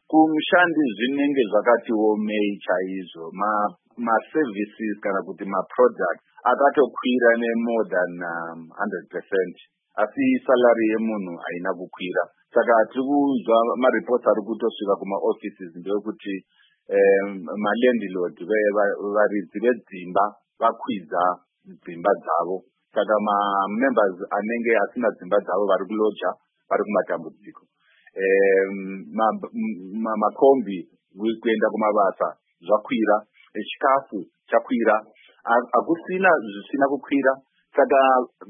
Kumushandi zvinenge zvakati omei chaizvo. Ma-services kana kuti ma-products akatokwira more than 100%. Asi salary yemunhu haina kukwira. Saka tiri kuzwa ma-reports ari kutosvika kuma-offices ndeyekuti ma-landlord varidzi vedzimba vakwidza dzimba dzavo. Saka ma-members anenge asina dzimba dzavo vari kuloja vari kumatambudziko. Makombi kuenda kumabasa zvakwira, chikafu chakwira, hakusina zvisina kukwira. Saka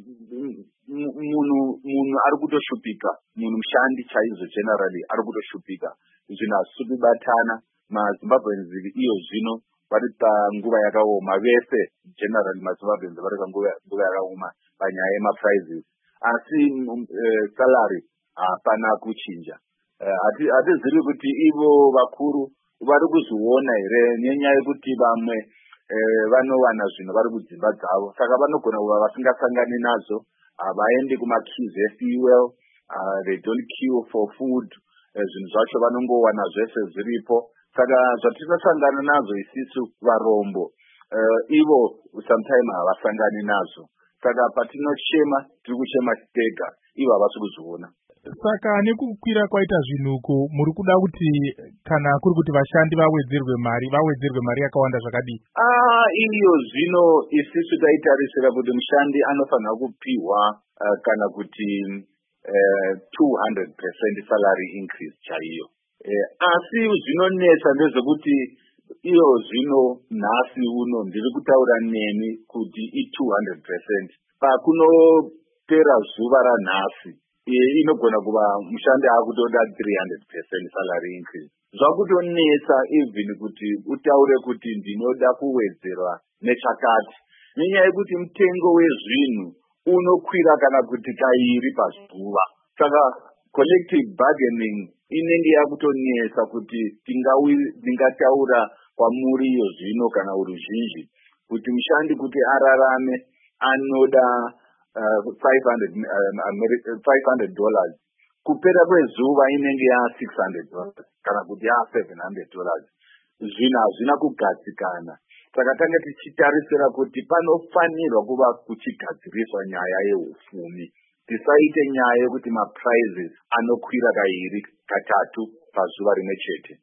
munhu ari kutoshupika, munhu mushandi chaizvo generally ari kutoshupika. Zvinhu hazvisi kubatana. MaZimbabweans iyo zvino vari panguva yakaoma vese generally maZimbabweans vari panguva yakaoma panyaya yemaprizes. Asi salary hapana kuchinja. Hatizivi kuti ivo vakuru vari kuzviona here nenyaya yekuti vamwe vanowana zvinhu vari kudzimba dzavo. Saka vanogona kuva vasingasangani nazvo, havaendi kuma-queues efuel, they don't queue for food. Zvinhu zvacho vanongowana zvese zviripo. Saka zvatinosangana nazvo isisu varombo, ivo sometime havasangani nazvo. Saka patinochema tiri kuchema tega, ivo havasi kuzviona. Saka nekukwira kwaita zvinhuku muri kuda kuti kana kuri kuti vashandi vawedzerwe mari yakawanda zvakadii? Iyo zvino isisu taitarisira kuti mushandi anofanira kupiwa kana kuti 200% salary increase chaiyo. Asi zvinonesa ndezvekuti iyo zvino nhasi uno ndiri kutaura nemi kuti i200%. Pakunopera zuva ranhasi inogona kuva mushandi akutoda 300% salary increase. Zvakutonesa even kuti utaure kuti ndinoda kuwedzerwa nechakati. Nenyaya yekuti mutengo wezvinhu unokwira kana kuti kairi pazuva. Saka collective bargaining inenge yakutonesa kuti tingataura kwamuri iyo zvino kana uruzhinji kuti mushandi kuti ararame anoda $500. Kupera kwezuva inenge $600 kana kuti $700. Zvinhu hazvina kugadzikana. Saka tanga tichitarisira kuti panofanirwa kuva kuchigadziriswa nyaya yeupfumi. Tisaite nyaya yekuti maprizes anokwira kairi katatu pazuva rimwe chete.